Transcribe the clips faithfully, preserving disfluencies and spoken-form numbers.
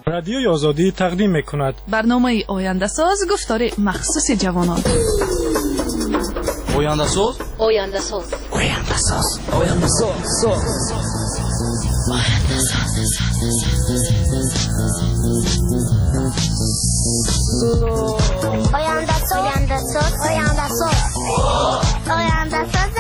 رادیوی آزادی تقدیم میکند برنامه آینده ساز گفتار مخصوص جوانان. آینده ساز آینده ساز آینده ساز آینده ساز آینده ساز آینده ساز آینده ساز آینده ساز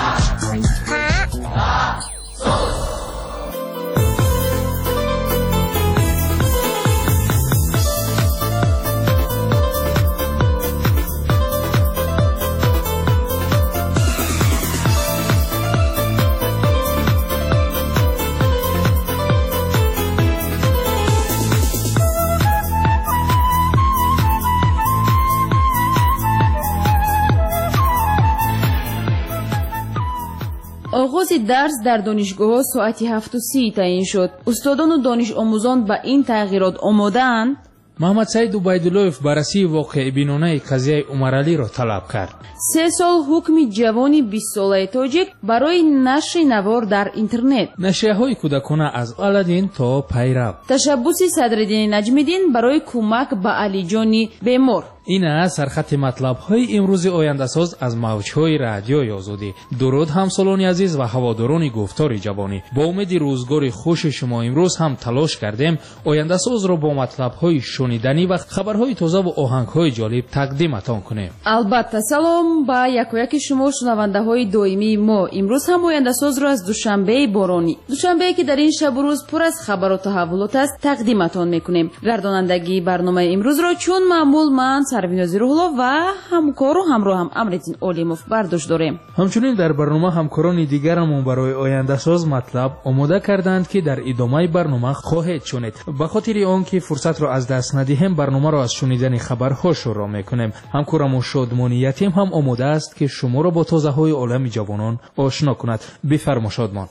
آغاز درس در دانشگاه‌ها ساعت هفت و سی تعیین شد. استادان و دانش آموزان به این تغییرات آماده‌اند؟ محمد سعید عبیدالله‌اف بررسی واقع بینانه قضیه عمرعلی را طلب کرد. سه سال حکم جوانی بیست ساله تاجیک برای نشر نوار در اینترنت. نشریه‌های کودکانه از الدین تا پیرو. تشبث صدرالدین نجمی‌دین برای کمک به علی جانی بیمار. این است سرخط مطلب‌های امروز آینده ساز از موج‌های رادیوی آزادی. درود همسالان عزیز و هواداران گفتار جوانی. با امید روزگار خوش شما امروز هم تلاش کردیم آینده ساز را با مطلب‌های شنیدنی و خبرهای تازه و آهنگ‌های جالب تقدیمتان کنیم. البته سلام با یک و یک شما شنونده‌های دائمی ما. امروز هم آینده ساز را از دوشنبه بارانی، دوشنبه‌ای که در این شب و روز پر از خبر و تحولات است، تقدیمتان می‌کنیم. گردانندگی برنامه امروز را چون معمول من سرویناز روح‌الله و همکار و همراهم امرالدین علیموف برداشت داریم. همچنین در برنامه همکاران دیگرمون برای آینده ساز مطلب آماده کردند که در ادامه برنامه خواهید شنید. به خاطر آنکه فرصت را از دست ندهیم برنامه را از شنیدن خبرها شروع می‌کنیم. همکارم شادمان یتیم هم آماده است که شما را با تازه‌های عالم جوانان آشنا کند. بفرما شادمان.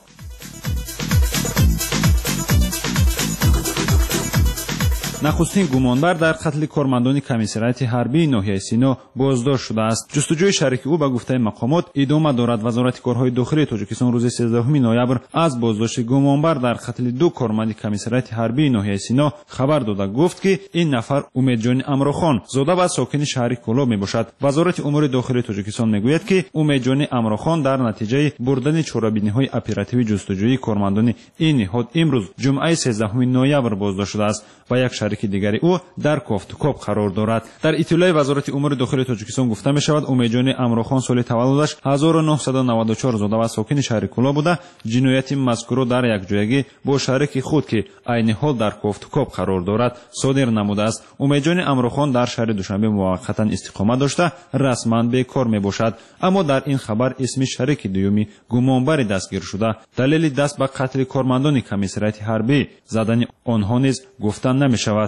نخستین گمانبر در قتل کارمندان کمیسریات حربی ناحیه سینا بازداشت شده است. جستجوی شریک او به گفته مقامات ادامه دارد. وزارت کارهای داخلی تاجیکستان روز سیزدهم نوامبر از بازداشت گمانبر در قتل دو کارمند کمیسریات حربی ناحیه سینا خبر داده گفت که این نفر امیدجان امروخان زاده و ساکن شهر کولاب میباشد. وزارت امور داخلی تاجیکستان میگوید که امیدجان امروخان در نتیجه بردن چاره‌بینی‌های اپراتیوی جستجویی کارمندان این نهاد امروز جمعه سیزدهم نوامبر بازداشت شده است و یک شریک دیگری او در کوفتکوب قرار دارد. در اطلاع وزارت امور داخلی تاجیکستان گفته می شود امیدجان امروخان سال تولدش هزار و نهصد و نود و چهار زاده و ساکن شهر کولاب بوده. جنایت مذکور در یک جایگی با شریک خود که عین حال در کوفتکوب قرار دارد صادر نموده است. امیدجان امروخان در شهر دوشنبه موقتا استقامت داشته رسما بیکار می باشد، اما در این خبر اسم شریک دومی گمانبر دستگیر شده. دلیل دست به قتل کارمندان کمیسریات حربی زدن آنها نیز گفتن نمی شود.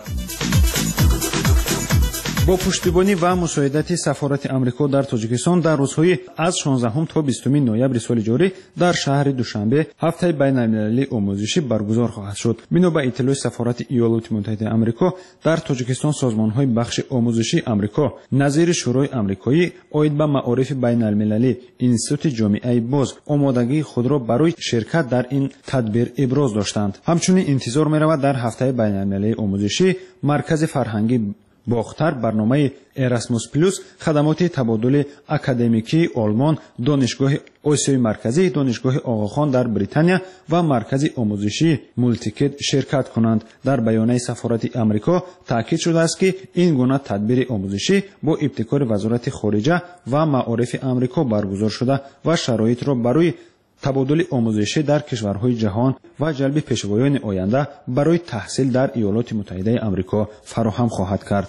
با پشتیبانی و مساعدت سفارت آمریکا در تاجیکستان در روزهای از شانزدهم تا بیستم نوامبر سال جاری در شهر دوشنبه هفته بین‌المللی آموزشی برگزار خواهد شد. بنا به اطلاع سفارت ایالات متحده آمریکا در تاجیکستان سازمان‌های بخش آموزشی آمریکا نظیر شورای آمریکایی عاید به معارف بین‌المللی اینستیتوت جامعه باز آمادگی خود را برای شرکت در این تدبیر ابراز داشتند. همچنین انتظار می‌رود در هفته بین‌المللی آموزشی مرکز فرهنگی باختر برنامه اراسموس پلوس خدمات تبادل اکادمیکی آلمان، دانشگاه آسیای مرکزی، دانشگاه آقاخان در بریتانیا و مرکز آموزشی مولتیکت شرکت کنند. در بیانیه سفارت آمریکا تاکید شده است که این گونه تدبیر آموزشی با ابتکار وزارت خارجه و معارف آمریکا برگزار شده و شرایط را برای تبادل آموزشی در کشورهای جهان و جلب پیشوایان آینده برای تحصیل در ایالات متحده آمریکا فراهم خواهد کرد.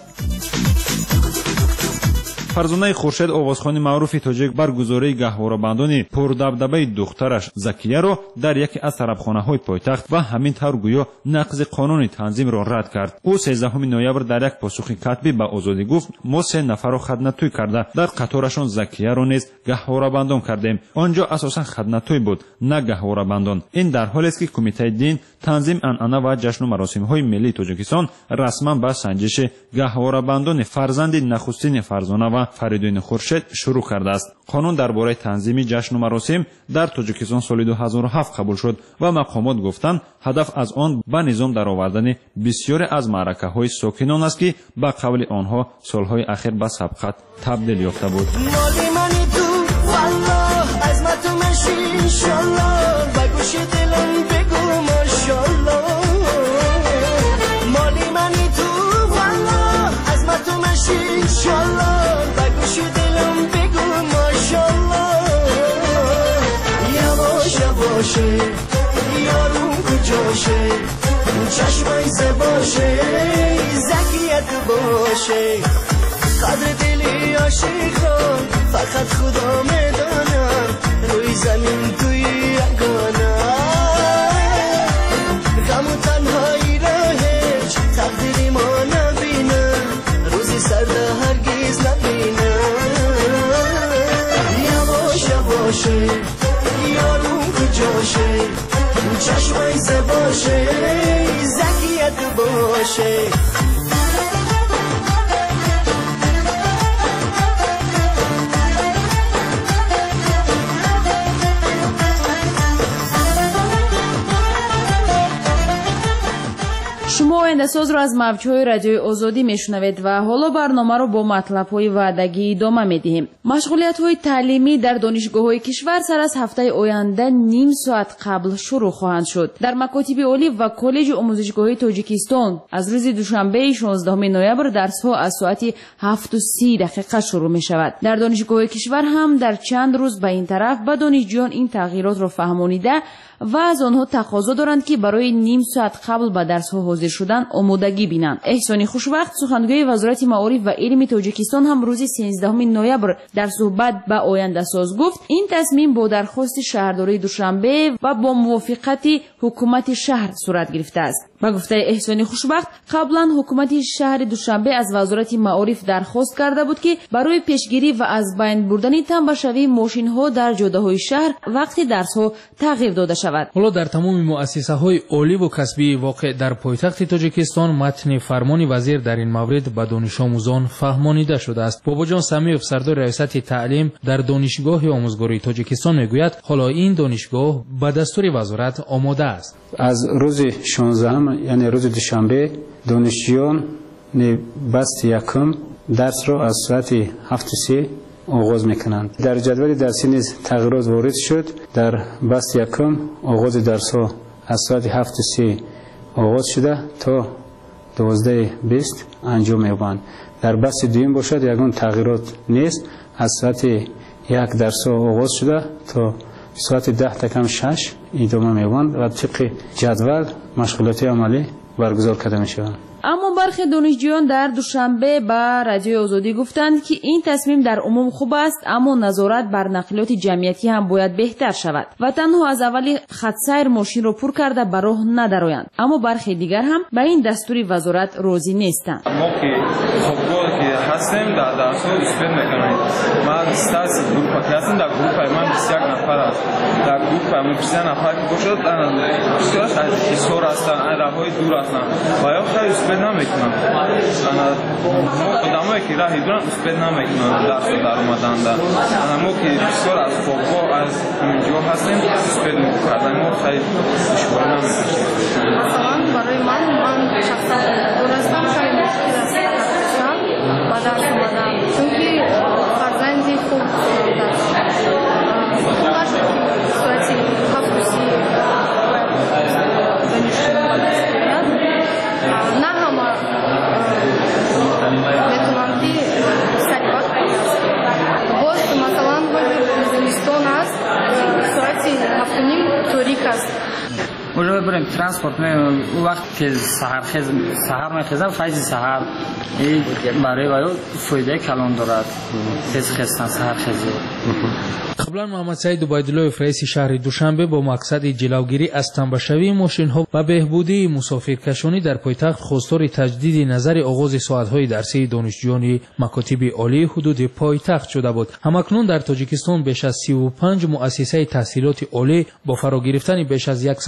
فرزانه خورشید آوازخوان معروف تاجیک برگزاری گهواره‌بندان پردبدبه دخترش زکیه را در یکی از طربخانه‌های پایتخت و همین طور گویا نقض قانون تنظیم را رد کرد. او سیزدهم نوامبر در یک پاسخ کتبی به آزادی گفت ما سه نفر را خدمت‌توی کرده در قطارشان زکیه را نیز گهواره‌بندان کردیم. آنجا اساساً خدمت‌توی بود نه گهواره‌بندان. این در حالی است که کمیته دین تنظیم عنعنه و جشن و مراسم‌های ملی تاجیکستان رسما به سنجش گهواره‌بندان فرزند نخستین فرزانه و و فریدون خورشید شروع کرده است. قانون درباره تنظیم جشن و مراسم در تاجیکستان سال دو هزار و هفت قبول شد و مقامات گفتند هدف از آن به نظام درآوردن بسیاری از معرکه‌های ساکنان است که به قول آنها سالهای اخیر به سبقت تبدیل یافته بود. یارون کجاشه چشمای زباشه زکیت باشه قدر دلی عاشقان فقط خدا میدانم روی زمین توی یگانه غم و تنهایی را هیچ تقدیری ما نبینه روزی سرده هرگز نبینه یواش یواشه یارون کجاشه چشمای زباشه زکیت باشه شما آینده ساز رو از موجهای رادیوی آزادی میشنوید و حالا برنامه رو با مطلب‌های وعدگی ادامه میدیم. مشغولیت‌های تعلیمی در دانشگاه‌های کشور سر از هفته آینده نیم ساعت قبل شروع خواهند شد. در مکاتب عالی و کالج آموزشگاهی تاجیکستان از روز دوشنبه شانزدهم نوامبر درس‌ها از ساعت هفت و سی دقیقه شروع می‌شود. در دانشگاه‌های کشور هم در چند روز به این طرف به دانشجویان این تغییرات را فهمانیده و از آنها تقاضا دارند که برای نیم ساعت قبل به درس‌ها حاضر شدن آمادگی بینند. احسانی خوشبخت سخنگوی وزارت معارف و علم تاجیکستان هم روز سیزدهم نوامبر در صحبت با آینده ساز گفت این تصمیم با درخواست شهرداری دوشنبه و با موافقت حکومت شهر صورت گرفته است. با گفته احسانی خوشبخت قبلا حکومت شهر دوشنبه از وزارت معارف درخواست کرده بود که برای پیشگیری و از بین بردن تنبشوی ماشین‌ها در جاده‌های شهر وقتی درس‌ها تغییر داده شود. حالا در تمام مؤسسه‌های عالی و کسبی واقع در پایتخت تاجیکستان متن فرمان وزیر در این مورد به دانش آموزان فهمانیده شده است. باباجان سمیوف سردار ریاست تعلیم در دانشگاه آموزگاری تاجیکستان میگوید حالا این دانشگاه به دستور وزارت آماده است. از روز شانزدهم یعنی روز دوشنبه دانشجویان بست یکم درس را از ساعت هفت و سی آغاز میکنند. در جدول درسی نیز تغییرات وارد شد. در بست یکم آغاز درس ها از ساعت هفت و سی آغاز شده تا دوازده بیست انجام می‌یابند. در بست دوم باشد یگان تغییرات نیست. از ساعت یک درس ها آغاز شده تا ساعت ده تا کم شش ادامه می‌یابند و طبق جدول مشغولیت عملی برگزار کرده می‌شوند. اما برخی دانشجویان در دوشنبه به رادیوی آزادی گفتند که این تصمیم در عموم خوب است اما نظارت بر نقلیات جمعیتی هم باید بهتر شود و تنها از اولی خط سیر ماشین را پر کرده به راه ندرآیند. اما برخی دیگر هم به این دستوری وزارت راضی نیستند. ما که خوبگاه که هستیم در درس ها اسپید میکنیم. ما استاس گروه که هستیم در گروه من بیست و یک نفر است. در گروه من بیست و یک نفر که باشد بسیارش از کشور هستند، راههای دور هستند و یا خیلی اسپید نمیکنم. ما خودمایی که راهی دورن اسپید نمیکنم درس در اومدن در. ما که بسیار از خوبگاه از اینجا هستیم اسپید میکنم. ما خیلی مشکل نمیکنیم. مثلا برای من من شخصا دورستان خیلی مشکل است کردم و درس اومدم چونکه فرزندی خوب درس خوب نشد که ساعتی هفت و سی نه همه میتونم که سریع وقت باز مثلا زمستان است ساعتی هفت و نیم تاریک است. اونجا بریم ترانسپورت می وقت که سحر خیز سحر میخیزم فیض سحر این برای وایو فایده کلان دارد تیز خستن سحر خیزی. قبلا محمد سعید عبیدالله رئیس شهر دوشنبه با مقصد جلوگیری از تنبشوی ماشین‌ها و بهبودی مسافرکشانی در پایتخت خواستار تجدید نظر آغاز ساعت‌های درسی دانشجویان مکاتب عالی حدود پایتخت شده بود. همکنون در تاجیکستان بیش از سی و پنج مؤسسه تحصیلات عالی با فرا گرفتن بیش از صد و بیست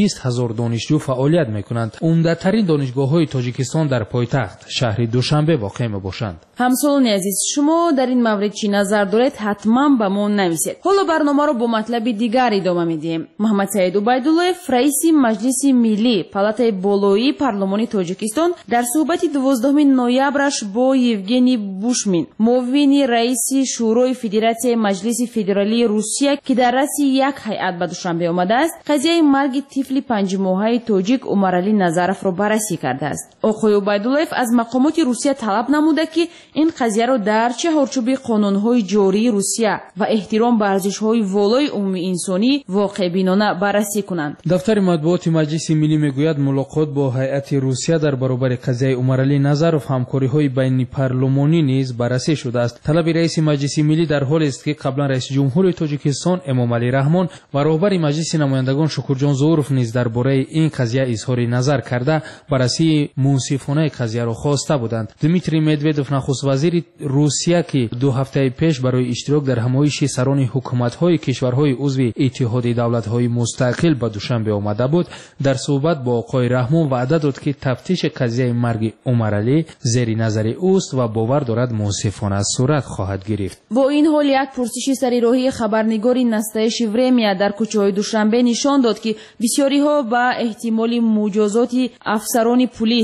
بیست هزار دانشجو فعالیت میکنند. عمده‌ترین دانشگاه‌های تاجیکستان در پایتخت شهر دوشنبه واقع میباشند. همسایان عزیز، شما در این مورد چی نظر دارید؟ حتما به ما نویسید. حالا برنامه رو با مطلب دیگر ادامه میدیم. محمد سعید عبیداللهов رئیس مجلس ملی پالاتای بالایی پارلمانی تاجیکستان در صحبت دوازدهم نوامبرش با یوگنی بوشمین معاون رئیس شورای فدراسیای مجلس فدرالی روسیه که در رأس یک هیئت به دوشنبه آمده است، قضیه مرگ طفل پنج ماهه تاجیک عمرعلی نظرف را بررسی کرده است. آقای عبیداللهov از مقامات روسیه طلب نموده که این قضیه را در چهارچوب قانون‌های جاری روسیه و احترام به ارزش‌های والای عمومی انسانی واقع بینانه بررسی کنند. دفتر مطبوعات مجلس ملی میگوید ملاقات با هیئت روسیه در برابر قضیه عمرعلی نظرف همکاری‌های بین پارلمانی نیز بررسی شده است. طلب رئیس مجلس ملی در حالی است که قبلا رئیس جمهور تاجیکستان امامعلی رحمان و رهبر مجلس نمایندگان شکرجان ظهورov نیز درباره این قضیه اظهار نظر کرده بررسی منصفانه قضیه را خواسته بودند. دمیتری مدودوف نخست وزیر روسیه که دو هفته پیش برای اشتراک در همایش سران حکومت‌های کشورهای عضو اتحاد دولت‌های مستقل به دوشنبه آمده بود، در صحبت با آقای رحمان وعده داد که تفتیش قضیه مرگ عمرعلی زیر نظر اوست و باور دارد منصفانه صورت خواهد گرفت. با این حال یک پرسش سریراهی خبرنگاری نستایش ورمیا در کوچه‌های دوشنبه نشان داد که بسیاری‌ها به احتمال مجازات افسران پلیس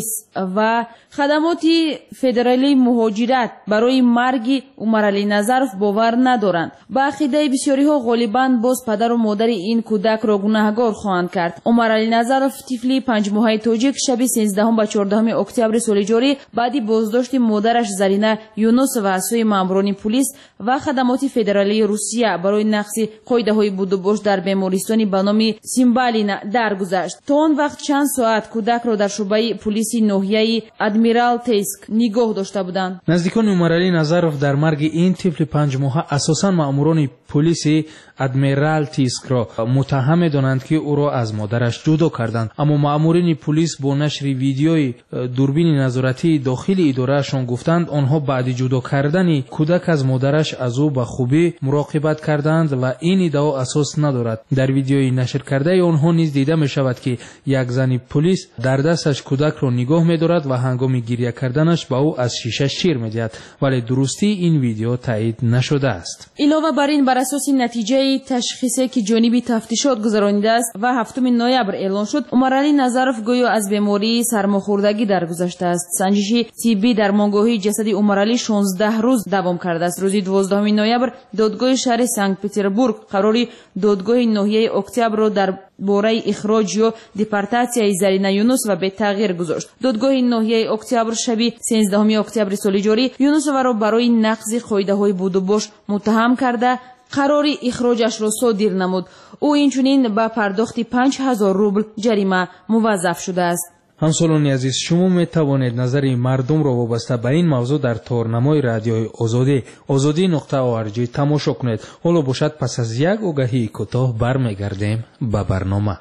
و خدمات فدرالی مهاجرت برای مرگ عمرعلی نظرف باور ندارند. به عقیده بسیاری‌ها غالباً باز پدر و مادر این کودک را گناهکار خواهند کرد. عمرعلی نظرف طفل پنج ماهه تاجیک شب سیزدهم و چهاردهم اکتبر سال جاری بعد بازداشت مادرش زرینه یونس و سوی ماموران پلیس و خدمات فدرالی روسیه برای نقض قاعده‌های بود و باش در بیمارستانی به نام سیمبالینا درگذشت. تا آن وقت چند ساعت کودک را در شعبه پلیس ناحیه ادمیرال تیسک نگاه داشته بودند. نزدیکان عمرعلی نظرف در مرگ این طفل پنج ماهه اساساً ماموران پلیس ادمیرال تیسک را متهم دانند که او را از مادرش جدا کردند، اما مامورین پلیس با نشر ویدیوی دوربین نظارتی داخل ادارهشان گفتند آنها بعد جدا کردن کودک از مادرش از او به خوبی مراقبت کردند و این ادعا اساس ندارد. در ویدیوی نشر کرده آنها نیز دیده می شود که یک زن پلیس در دستش کودک را نگاه می دارد و هنگام گریه کردنش به او از شیشه شیر می دهد، ولی درستی این ویدیو تایید نشده است. علاوه بر این بر اساس نتیجه تشخیصی که جانب تفتیشات گذرانیده است و هفتم نوامبر اعلان شد، عمرعلی نظرف گویا از بیماری سرماخوردگی درگذشته است. سنجش طبی در مانگاهی جسد عمرعلی شانزده روز دوام کرده است. روز دوازدهم نوامبر دادگاه شهر سنت پتربورگ قراری دادگاه ناحیه اکتبر را در باره اخراج یا دیپورتاسیای زرینه یونس و به تغییر گذاشت. دادگاه ناحیه اکتبر شب سیزدهم اکتبر سال جاری یونس را برای نقض قاعده‌های بود و باش متهم کرده قرار اخراجش را صادر نمود. او اینچنین به پرداخت پنج هزار روبل جریمه موظف شده است. همسالان عزیز، شما می توانید نظر مردم را وابسته به این موضوع در تورنمای رادیوی آزادی آزادی نقطه او ار جی تماشا کنید. حالا باشد پس از یک آگهی کوتاه برمیگردیم به برنامه.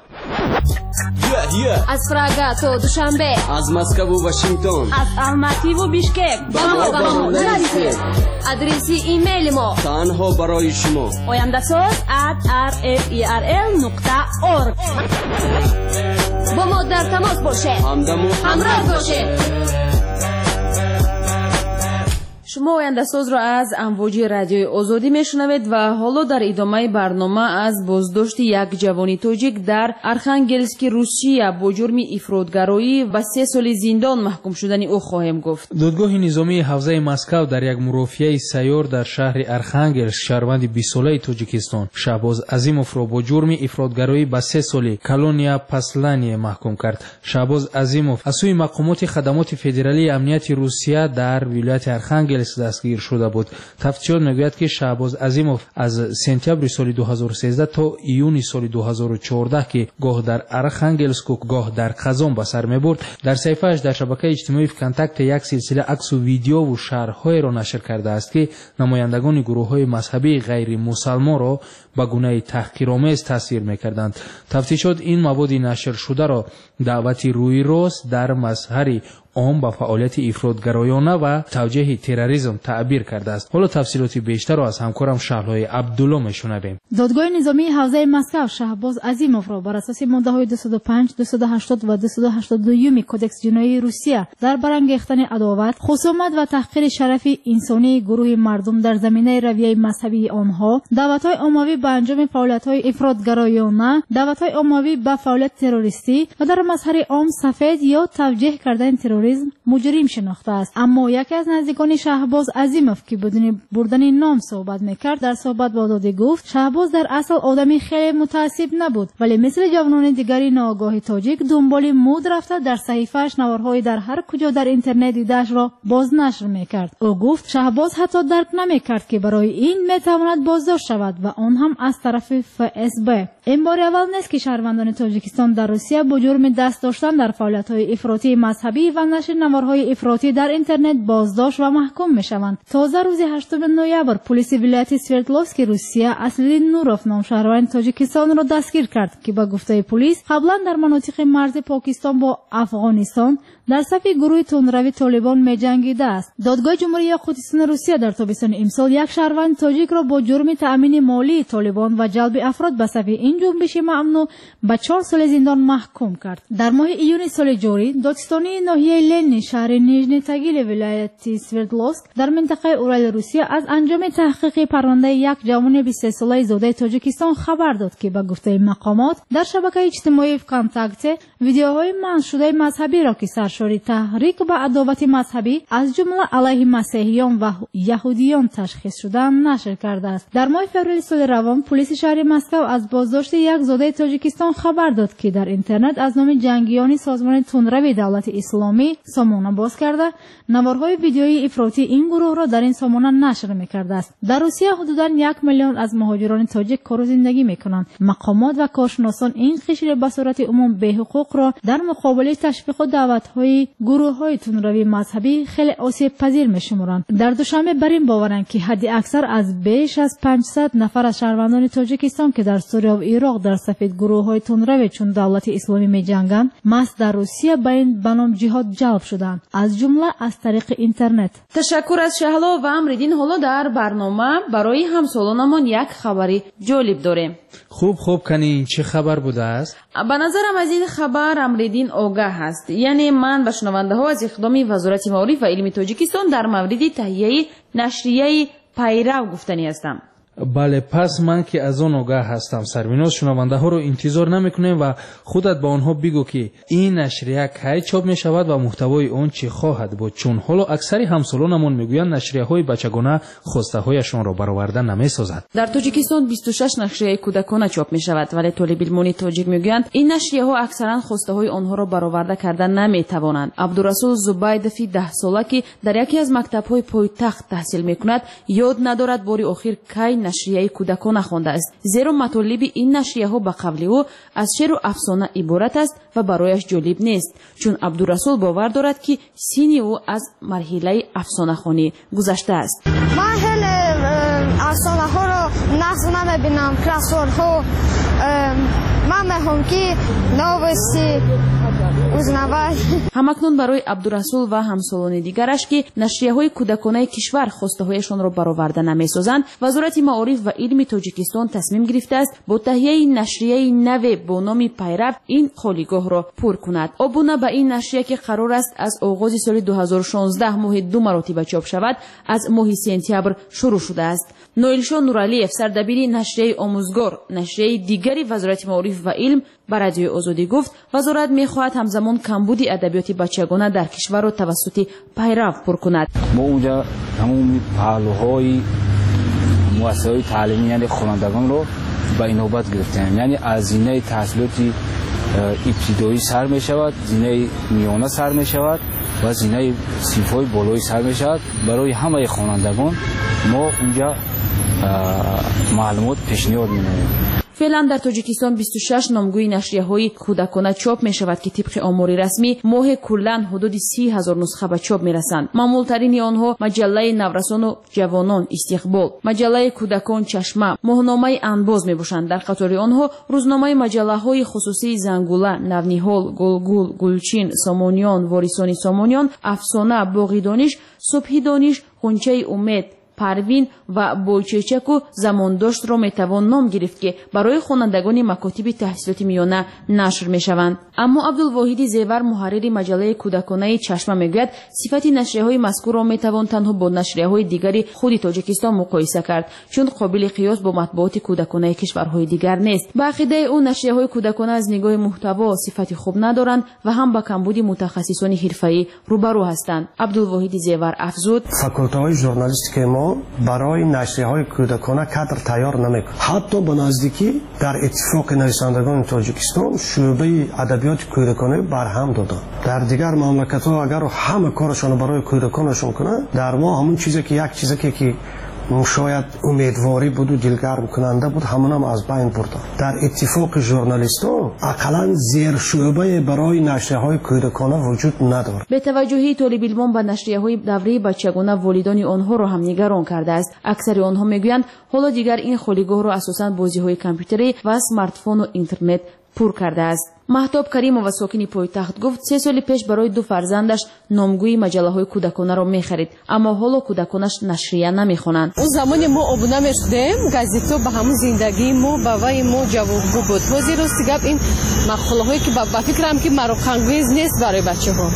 از پراگا تا دوشنبه، از مسکو و واشنگتن، از الماتی و بیشکک با ما با ما نرسید. آدرس ایمیل ما تنها برای شما oyandasaz at r f e r l نقطه org. با ما در تماس باشه، همراه باشه. شما آینده‌ساز را از امواج رادیوی آزادی میشنوید و حالا در ادامه برنامه از بازداشت یک جوان تاجیک در ارخانگلسک روسیه با جرم افراطگرایی و سه سال زندان محکوم شدن او خواهیم گفت. دادگاه نظامی حوزه مسکو در یک مرافعه سیار در شهر ارخانگلسک شهروند بیست ساله تاجیکستان شهباز عظیموف را با جرم افراطگرایی به سه سال کلونیا پاسلانی محکوم کرد. شهباز عظیموف از سوی مقامات خدمات فدرالی امنیت روسیه در ولایت ارخانگلسک دستگیر شده بود. تفتیشات میگوید که شهباز عظیموف از سپتامبر سال دو هزار و سیزده تا ایون سال دو هزار و چهارده که گاه در ارخانگلسک و گاه در قزان به سر میبرد، در صفحه‌اش در شبکه اجتماعی کانتاکت یک سلسله عکس و ویدیو و شرح‌های را نشر کرده است که نمایندگان گروه‌های مذهبی غیر مسلمان را به گونه تحقیرآمیز تصویر می‌کردند. تفتیشات این مواد نشر شده را دعوت روی راست در مظهر آن با فعالیت افراطگرایانه و توجیه تروریسم تعبیر کرده است. حالا تفصیلات بیشتر را از همکارم شهلای عبدالله میشنویم. دادگاه نظامی حوزه مسکو شهباز عظیموف را بر اساس ماده‌های دویست و پنج، دویست و هشتاد و دویست و هشتاد و دو کدکس جنایی روسیه در برانگیختن عداوت، خصومت و تحقیر شرف انسانی گروه مردم در زمینه رویه مذهبی آنها، دعوت‌های عمومی به انجام فعالیت‌های افراطگرایانه، دعوت‌های عمومی به فعالیت تروریستی و در مظهر عام سفید یا توجیه کردن تروریسم مجرم شناخته است. اما یکی از نزدیکان شهباز عظیموف که بدون بردن نام صحبت میکرد در صحبت با دادگاه گفت شهباز در اصل آدمی خیلی متعصب نبود، ولی مثل جوانان دیگری ناآگاه تاجیک دنبال مود رفته در صحیفه‌اش نوارهای در هر کجا در اینترنت دیده‌اش را بازنشر میکرد. او گفت شهباز حتی درک نمیکرد که برای این میتواند بازداشت شود و آن هم از طرف اف اس بی. این بار اول نیست که شهروندان تاجیکستان در روسیه با جرم دست داشتن در فعالیت‌های افراطی مذهبی و نشر نوارهای افراطی در اینترنت بازداشت و محکوم میشوند. تازه روز هشتم نوامبر پلیس ولایت سوردلوفسک روسیه اسلین نوروف نام شهروند تاجیکستان را دستگیر کرد که با گفته پلیس قبلا در مناطق مرز پاکستان با افغانستان در صف گروه تندروی طالبان می‌جنگیده است. دادگاه جمهوری یاقوتستان روسیه در تابستان امسال یک شهروند تاجیک را با جرم تأمین مالی طالبان و جلب افراد به صف این جنبش ممنوع به چهار سال زندان محکوم کرد. در ماه ایون سال جاری دادستانی ناحیه لنین شهر نیژنی تاگیل ولایت سوردلوفسک در منطقه اورال روسیه از انجام تحقیق پرونده یک جوان بیست و سه ساله زاده تاجیکستان خبر داد که به گفته مقامات در شبکه اجتماعی کانتاکت ویدیوهای منشور شده مذهبی را که سرشاری تحریک به عداوت مذهبی از جمله علیه مسیحیان و یهودیان تشخیص شده نشر کرده است. در ماه فوریه سال روان پلیس شهر مسکو از بازداشت یک زاده تاجیکستان خبر داد که در اینترنت از نام جنگیان سازمان تندروی دولت اسلامی سامانه باز کرده نوارهای ویدیویی افراطی این گروه را در این سامانه نشر می‌کرده است. در روسیه حدوداً یک میلیون از مهاجران تاجیک کار و زندگی می‌کنند. مقامات و کارشناسان این قشر به صورت عموم بی‌حقوق را در مقابل تشویق و دعوت‌های گروه‌های تندروی مذهبی خیلی آسیب پذیر می‌شمارند. در دوشنبه بر این باورند که حد اکثر از بیش از پانصد نفر از شهروندان تاجیکستان که در سوریه و عراق در صف گروه‌های تندروی چون دولت اسلامی می‌جنگند مست در روسیه به این بنام جهاد جلب شدند، از جمله از طریق اینترنت. تشکر از شهلا و امریدین. حالا در برنامه برای همسالانمان یک خبری جالب داریم. خوب خوب کنی چه خبر بوده است؟ به نظرم از این خبر امریدین آگاه است. یعنی من به شنونده ها از اقدام وزارت معارف و علم تاجیکستان در مورد تهیه نشریه پیرو گفتنی هستم. بله، پس من که از آن آگاه هستم. سربیناز شنونده ها رو انتظار نمیکنیم و خودت با آنها بگو که این نشریه کی چاپ می شود و محتوای آن چه خواهد بود، چون حالا اکثر همسالانمون میگویند نشریه های بچگانه خواسته هایشان را برآورده نمی سازد. در تاجیکستان بیست و شش نشریه کودکانه چاپ می شود، ولی طالب علمان تاجیک میگویند این نشریه ها اکثرا خواسته های آنها را برآورده کردن نمی توانند. عبدالرسول زبیدفی ده ساله که در یکی از مکتب های پایتخت تحصیل میکند یاد ندارد باری آخر کی نشریه کودکان خوانده است، زیرا مطالب این نشریه ها به قول او از شعر و افسانه عبارت است و برایش جالب نیست، چون عبدالرسول باور دارد که سین او از مرحله افسانه خوانی گذشته است. من خیلی افسانه ها رو نقص نمیبینم، کلاسور ها من میخوام که نوستی همکنون برای عبدالرسول و همسالان دیگرش که نشریه های کودکانه کشور خواسته هایشان را برآورده نمی‌سازند، وزارت معارف و علم تاجیکستان تصمیم گرفته است با تهیه نشریه نو با نام پیرو این خالیگاه را پر کند. ابونه به این نشریه که قرار است از آغاز سال دو هزار و شانزده ماه دو مراتبه چاپ شود از ماه سپتامبر شروع شده است. نویلشاه نورعلیف سردبیر نشریه آموزگار نشریه دیگری وزارت معارف و علم بر رادیو آزادی گفت وزارت می‌خواهد همزمان کمبود ادبیات بچگانه در کشور را توسط پیرو پر کند. ما اونجا تمام پهلوهای مؤسسه‌های تعلیمی یعنی خوانندگان رو به نوبت گرفتیم، یعنی از زینه تحصیلاتی ابتدایی سر می شود، زینه میانه سر می شود و زینه صنف‌های بالایی سر می شود. برای همه خوانندگان ما اونجا معلومات پیشنهاد می‌نماییم. فعلا در تاجیکستان بیست و شش نامگوی نشریه‌های کودکانه چاپ می‌شود که طبق آمار رسمی ماه کلاً حدود سی هزار نسخه به چاپ می‌رسند. معمول‌ترین آنها مجله نورسان و جوانان استقبال، مجله کودکان چشمه، ماهنامه انباز میباشند. در قطار آنها روزنامه مجله‌های خصوصی زنگوله، نونیحال، گلگول، گلچین، سامانیان، واریسان سامانیان، افسانه، باغی دانش، صبحی دانش، غنچه امید، پروین و بوچچک و زمانداشت را میتوان نام گرفت که برای خوانندگان مکاتب تحصیلات میانه نشر میشوند. اما عبدالواحد زیور محرر مجله کودکانه چشمه میگوید صفت نشریه‌های مذکور را میتوان تنها با نشریه‌های دیگری خود تاجیکستان مقایسه کرد چون قابل قیاس با مطبوعات کودکانه کشورهای دیگر نیست. به عقیده او نشریه‌های کودکانه از نگاه محتوا صفت خوب ندارند و هم با کمبود متخصصان حرفه‌ای روبرو هستند. عبدالواحد زیور افزود فاکولته ژورنالیستیک ما برای نشریه‌های کودکانه کادر تیار نمی‌کنه. حتی به نزدیکی در اتفاق نویسندگان تاجیکستان شعبه ادبیات کودکانه برهم دادند. در دیگر مملکت‌ها اگر همه کارشون برای کودکانشون کنند، در ما همون چیزی که یک چیزی که, که شاید امیدواری بود و دلگرم کننده بود همون هم از بین بردن. در اتفاق ژورنالیست‌ها اقلاً زیر شعبه برای نشریه‌های کودکانه وجود ندارد. به توجهی طالب علمان به نشریه‌های دوره بچگانه والدان آنها را هم نگران کرده است. اکثر آنها میگویند حالا دیگر این خالیگاه را اساساً بازی‌های کامپیوتری و اسمارت فون و اینترنت پر کرده است. مهتاب کریمова ساکنی پایتخت گفت سه سال پیش برای دو فرزندش نامگوی مجله‌های کودکانه را می‌خرید اما حالا کودکانش نشریه نمی‌خوانند. اون زمانی ما ابونه می‌شدیم گازیتا به همون زندگی ما با وای ما جوابگو بود. بازی راست گپ این مقاله‌هایی که با فکرم که مروخانگیز نیست برای بچه‌ها.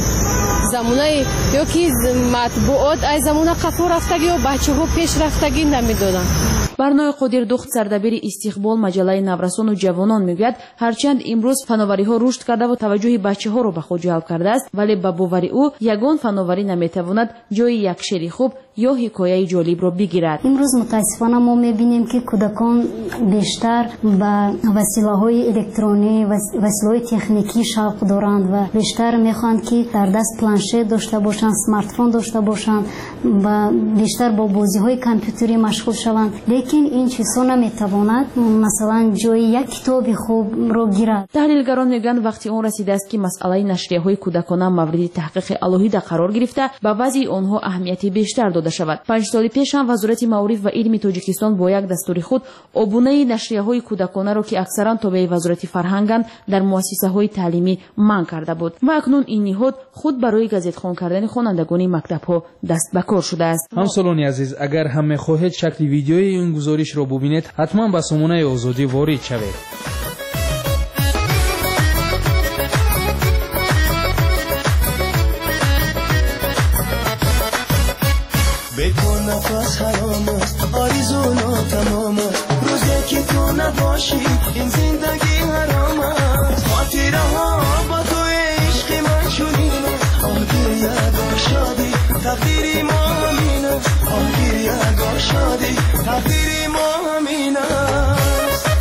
زمانه یا که مطبوعات از زمانه قفو رفتگی و بچه‌ها پیش رفتگی نمی‌دونن. برنای قادر دخت سردبیر استقبال مجله نورسان و جوانان میگوید هرچند امروز فناوری‌ها رشد کرده و توجه بچه‌ها را به خود جلب کرده است ولی به باور او یگان فناوری نمیتواند جای یک شعر خوب یا حکایه جالب را بگیرد. امروز متاسفانه ما می‌بینیم که کودکان بیشتر به وسیله‌های الکترونیکی و وسیله‌های تکنیکی شوق دارند و بیشتر می‌خواهند که در دست پلانشت داشته باشند، اسمارت فون داشته باشند و بیشتر با بازی‌های کامپیوتری مشغول شوند. لیکن این چیزها نمی‌تواند مثلا جای یک کتاب خوب را گیرد. تحلیلگران میگویند وقتی اون رسیده است که مسئله نشریه‌های کودکانه مورد تحقیق الهیده قرار گرفته با وضع آنها اهمیت بیشتر داده شود. پنج سال پیش هم وزارت معارف و علم تاجیکستان با یک دستور خود عبونه نشریه‌های کودکانه را که اکثرا تابع وزارت فرهنگند در مؤسسه‌های تعلیمی منع کرده بود و اکنون این نهاد خود برای گازیتخوان کردن خوانندگان مکتب‌ها دست به کار شده است. همسالان عزیز اگر هم می‌خواهید شکل ویدیوی این گزارش را ببینید حتما به سامانه آزادی وارد شوید. بکن نفس حرام است آرزونا تمام است روزی که تو نباشی این زندگی حرام است خاطره ها با تو عشق من چنین است آگیر یگا شادی تقدیری ما همین است آگیر یگا شادی تقدیری ما همین است.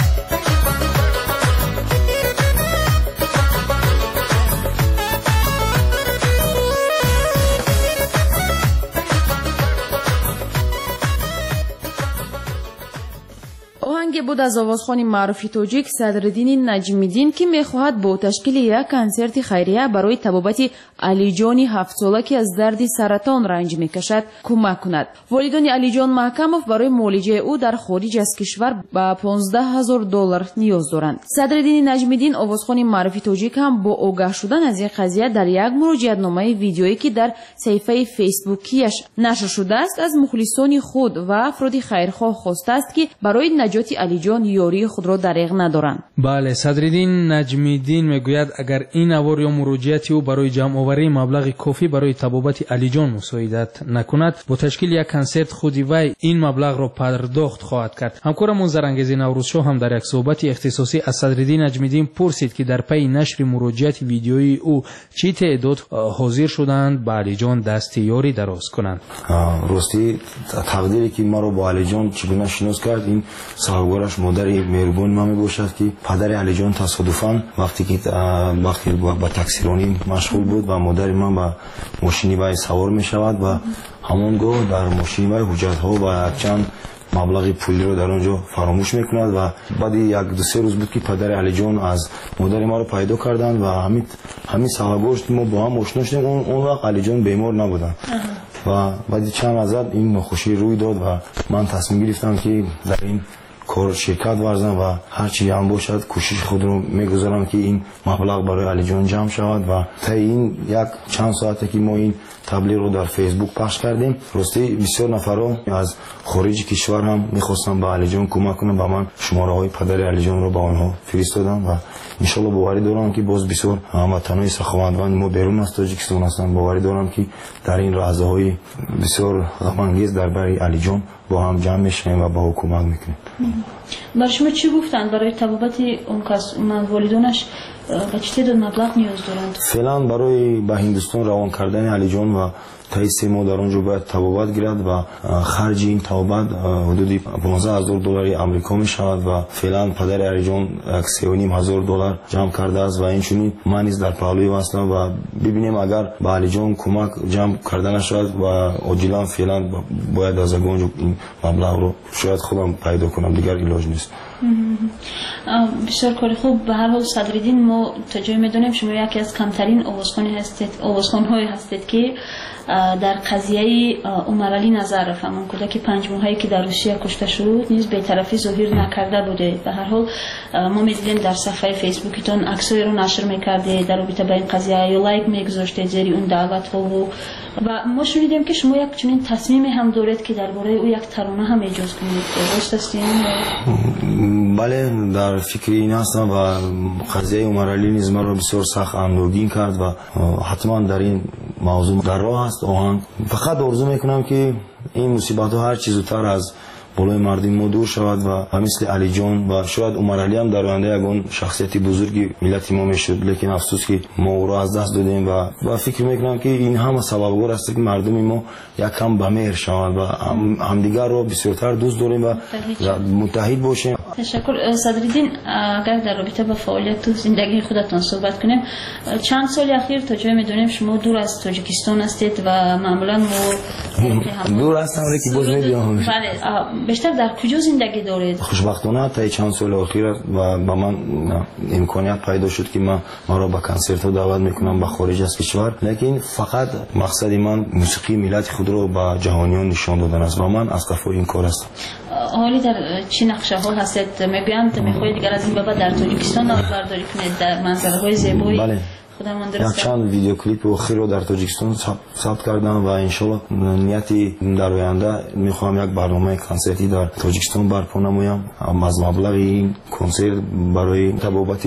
آهنگ بود از آوازخوان معروف تاجیک صدرالدین نجمیدین که میخواهد با تشکیل یک کنسرت خیریه برای طبابت علی جان هفت ساله که از درد سرطان رنج میکشد کمک کند. والدان علی جان محکموف برای معالجه او در خارج از کشور با پانزده هزار دلار نیاز دارند. صدرالدین نجمیدین آوازخوان معروف تاجیک هم با آگاه شدن از این قضیه در یک مراجعه‌نامه ویدیویی که در صفحه فیسبوکیش نشر شده است از مخلصان خود و افراد خیرخواه خواسته است که برای نجات علی جان یاری خود را دریغ ندارند. بله، صدرالدین نجمیدین میگوید اگر این اوار یا مراجعت او برای جمع آوری مبلغ کافی برای طبابت علی جان مساعدت نکند با تشکیل یک کنسرت خودی وی این مبلغ را پرداخت خواهد کرد. همکارمون زرانگیز نوروزشو هم در یک صحبت اختصاصی از صدرالدین نجمیدین پرسید که در پی نشر مراجعت ویدیویی او چه تعداد حاضر شدند به علی جان دست یاری دراز کنند. راستی تقدیری که ما رو با علی جان چگونه شناس کرد این صاحبگارش مادر مهربان ما می باشد که پدر علی جان تصادفاً وقتی که وقتی با تاکسیرانی مشغول بود و مادر من با ماشینی وای سوار می شود و همانگاه در ماشین وای حجت ها و چند مبلغ پولی رو در اونجا فراموش میکند و بعد یک دو سه روز بود که پدر علی جان از مادر ما رو پیدا کردند و همین همین سوابق ما با هم آشنا شدیم. اون اون وقت علی جان بیمار نبودن و بعد چند از این ناخوشی روی داد و من تصمیم گرفتم که در این کار شرکت ورزم و هر چی هم باشد کوشش خود رو میگذارم که این مبلغ برای علی جان جمع شود و تا این یک چند ساعته که ما این تبلیغ رو در فیسبوک پخش کردیم راستی بسیار نفرا از خارج کشور هم میخواستم به علی جان کمک کنم و من شماره های پدر علی جان رو به آنها فرستادم و ان شاء الله باوری دارم که باز بسیار هموطنان سخاوتمند ما بیرون از تاجیکستان هستند. باوری دارم که در این لحظه های بسیار غم انگیز درباره علی جان با هم جمع میشیم و با کمک میکنیم. برای شما چی گفتند برای تبابت اون کس والدانش به چه تعداد مبلغ نیاز دارند؟ فعلا برای به هندوستان روان کردن علی جان و تا سه ماه در اونجا باید تبابت گیرد و خرج این تبابت حدود پانزده هزار دلار آمریکا می شود و فعلا پدر علی جان سه و نیم هزار دلار جمع کرده است و اینچنین من نیز در پهلوی هستم و ببینیم اگر به علی جان کمک جمع کردن شود و عاجلا فعلا باید از اونجا این مبلغ رو شاید خودم پیدا کنم، دیگر علاج نیست. بسیار کاری خوب. به هر حال صدرالدین ما تا جایی میدونیم شما یکی از کمترین آوازخوانی هستید آوازخوان‌هایی هستید که در قضیه عمر علی نظر رفت. کودک پنج ماهه‌ای که در روسیه کشته شد نیز بی‌طرفی ظاهر نکرده بوده. به هر حال ما می‌دیدیم در صفحه فیسبوکتون عکسایی رو نشر می‌کردید در رابطه با این قضیه یا لایک می‌گذاشتید زیر اون دعوت‌ها و و ما شنیدیم که شما یک چنین تصمیمی هم دارید که درباره او یک ترانه هم اجرا کنید. درست است این؟ بله در فکر این هستم و قضیه عمر علی نیز مرا بسیار سخت غمگین کرد و حتما در این موضوع در راه است آهنگ. فقط آرزو میکنم که این مصیبت ها هر چیز زودتر از بالای مردم ما دور شود و مثل علی جان و شاید عمر علی هم در آینده یگان شخصیت بزرگی ملت ما میشد، لیکن افسوس که ما او را از دست دادیم و و فکر میکنم که این همه سببگار است که مردم ما یک کم به مهر شوند و هم همدیگر را بسیارتر دوست داریم و متحد باشیم. تشکر. صدرالدین اگر در رابطه با فعالیت و زندگی خودتان صحبت کنیم، چند سال اخیر تا جای میدونیم شما دور از تاجیکستان هستید و معمولا ما دور هستم که باز میبینم. بله. بیشتر در کجا زندگی دارید؟ خوشبختانه تا چند سال اخیر و با من امکانیت پیدا شد که من ما را به کنسرت دعوت میکنم به خارج از کشور، لیکن فقط مقصد من موسیقی ملت خود رو به جهانیان نشان دادن است و من از طرف این کار هستم. حالی در چه نقشه ها هستید؟ میگویند میخواهید دیگر از این بابت در تاجیکستان برداری کنید در منظرهای زیبایی؟ بله. یک چند ویدیو کلیپ اخیر رو در تاجیکستان ثبت کردم و انشالله نیتی در آینده میخوام یک برنامه کنسرتی در تاجیکستان برپا نمایم. از مبلغ این کنسرت برای تبابت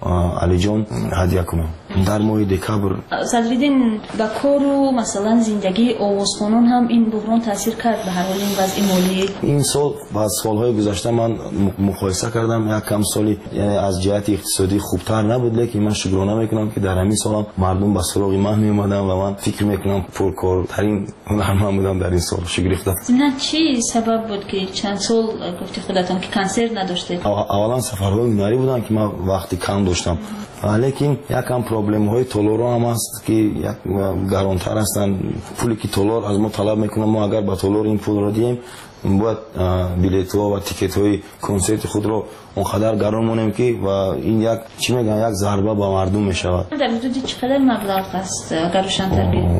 علی جان هدیه کنم در ماه دکبر. صدرالدین با کار و مثلا زندگی آوازخوانان هم این بحران تاثیر کرد به هر حال این وضع مالی؟ این سال بعد سالهای گذشته من مقایسه کردم، یک کم سالی یعنی از جهت اقتصادی خوبتر نبود، لیکن من شکرانه میکنم که در همین سال مردم به سراغ من می اومدن و من فکر میکنم پرکارترین هنرمند بودم در این سال. شگرفته. نه چی سبب بود که چند سال گفتی خودتان که کنسرت نداشتید؟ اولا سفرهای هنری بودن که من وقتی کم داشتم، لیکن یکم پروبلم های تولور هم هست که یک گرانتر هستن. پولی که تولور از ما طلب میکنه، ما اگر با تولور این پول رو دیم باید بلیط ها و تیکت های کنسرت خود رو اونقدر گران مونیم که و این یک چی میگن یک ضربه با مردم میشود. در حدود چقدر مبلغ است اگر روشن‌تر بگید؟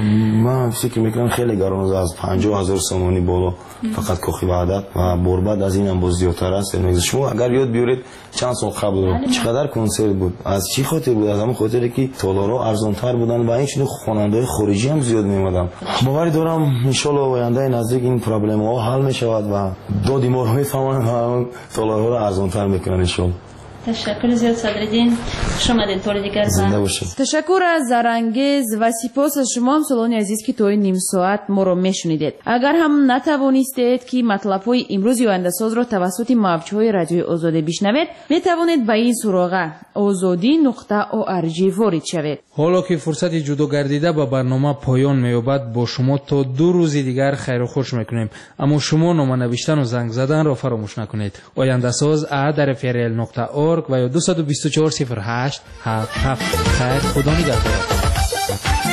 من فکر میکنم خیلی گران است، از پنجاه هزار سومانی بالا فقط کاخی وعدت و برباد از این هم باز زیادتر است. شما اگر یاد بیارید چند سال قبل چقدر کنسرت بود، از چی خاطر بود؟ از همون خاطری که تالارها ارزان‌تر بودن و این چنین خواننده‌های خارجی هم زیاد میومدن. باوری دارم ان شاء الله آینده نزدیک این پرابلم ها حل میشود و دو دیمار های فهمن و تالارها رو ارزان‌تر میکنن ان شاء الله. تشکر زیاد صدرالدین. خوش آمدید. طور دیگر زنده باشید. تشکر از زرانگیز و سپاس از شما همسالان عزیز که توی نیم ساعت ما رو میشنیدید. اگر هم نتوانستید که مطلب‌های امروز آینده ساز رو توسط موجهای رادیوی آزادی بشنوید، میتوانید به این سراغ آزادی نقطه او ار جی وارد شوید. حالا که فرصت جدا گردیده به برنامه پایان می‌یابد، با شما تا دو روز دیگر خیر و خوش میکنیم، اما شما نام نوشتن و زنگ زدن را فراموش نکنید. آینده ساز ا در اف ار ال نقطه اورگ و یا دو دو چهار صفر هشت هفت هفت. خیر، خدا نگهدار.